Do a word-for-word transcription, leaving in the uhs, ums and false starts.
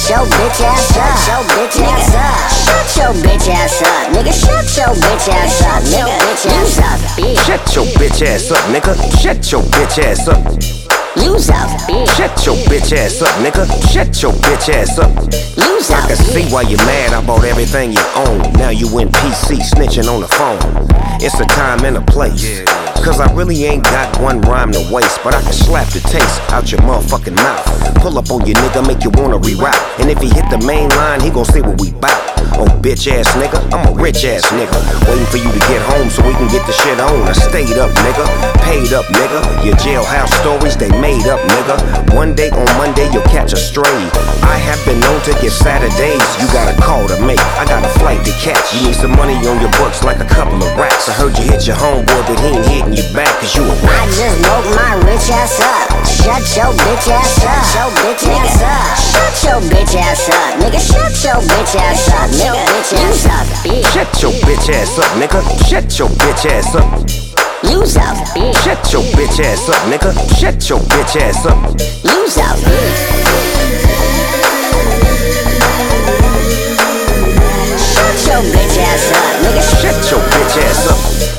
your bitch ass up. Shut your bitch ass up. Shut your bitch ass up, nigga. Shut your bitch ass up, nigga. Bitch ass up, bitch. Shut your bitch ass up, nigga. Shut your bitch ass up. Use up, bitch. Shut your bitch ass up, nigga. Shut your bitch ass up. Use up, I can see why you mad. I bought everything you own. Now you in P C snitching on the phone. It's a time and a place. Cause I really ain't got one rhyme to waste, but I can slap the taste out your motherfucking mouth. Pull up on your nigga, make you wanna reroute. And if he hit the main line, he gon' see what we bout. Oh, bitch ass nigga, I'm a rich ass nigga. Waiting for you to get home so we can get the shit on. I stayed up, nigga, paid up, nigga. Your jailhouse stories, they made up, nigga. One day on Monday, you'll catch a stray. I have been known to get Saturdays. You got a call to make, I got a flight to catch. You need some money on your books like a couple of racks. I heard you hit your homeboy, but he ain't hitting you back cause you a rat. I just woke my rich ass up. Shut your bitch ass up. Shut your bitch ass up. Shut your bitch ass up, nigga. Shut your bitch ass up, nigga. Bitch ass up, bitch. Shut your bitch ass up, nigga. Shut your bitch ass up. Use up, bitch. Shut your bitch ass up, nigga. Shut your bitch ass up. Use up, bitch. Shut your bitch ass up, nigga. Shut your bitch ass up.